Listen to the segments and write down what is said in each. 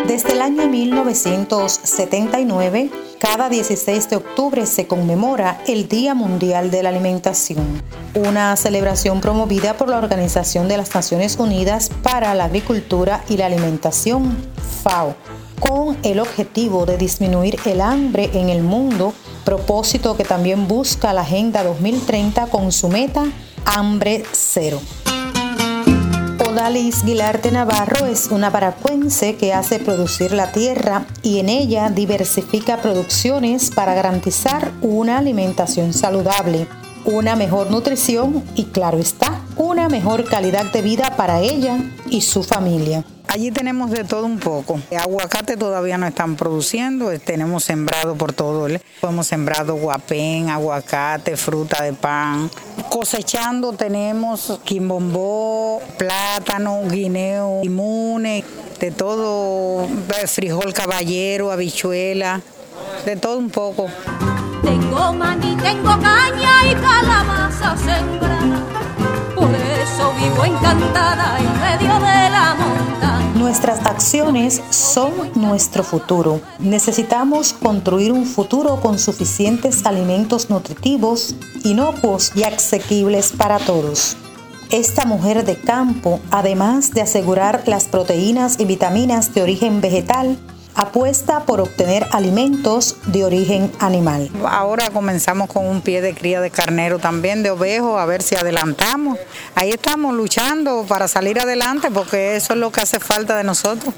Desde el año 1979, cada 16 de octubre se conmemora el Día Mundial de la Alimentación, una celebración promovida por la Organización de las Naciones Unidas para la Agricultura y la Alimentación, FAO, con el objetivo de disminuir el hambre en el mundo, propósito que también busca la Agenda 2030 con su meta Hambre Cero. Odalis Guilarte Navarro es una paracuense que hace producir la tierra y en ella diversifica producciones para garantizar una alimentación saludable, una mejor nutrición y, claro está, una mejor calidad de vida para ella y su familia. Allí tenemos de todo un poco. Aguacate todavía no están produciendo, tenemos sembrado por todo. Hemos sembrado guapén, aguacate, fruta de pan. Cosechando tenemos quimbombó, plátano, guineo, limunes, de todo, frijol caballero, habichuela, de todo un poco. Tengo maní, tengo caña y calabaza sembrada, por eso vivo encantada en medio de la montaña. Nuestras acciones son nuestro futuro. Necesitamos construir un futuro con suficientes alimentos nutritivos, inocuos y asequibles para todos. Esta mujer de campo, además de asegurar las proteínas y vitaminas de origen vegetal, apuesta por obtener alimentos de origen animal. Ahora comenzamos con un pie de cría de carnero también, de ovejo, a ver si adelantamos. Ahí estamos luchando para salir adelante porque eso es lo que hace falta de nosotros.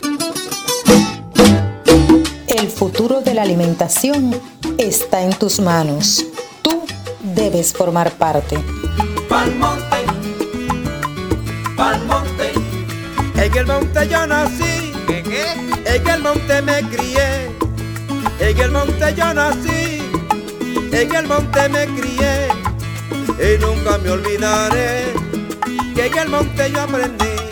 El futuro de la alimentación está en tus manos. Tú debes formar parte. Pa'l monte, en el monte yo nací. En el monte me crié, en el monte yo nací, en el monte me crié, y nunca me olvidaré que en el monte yo aprendí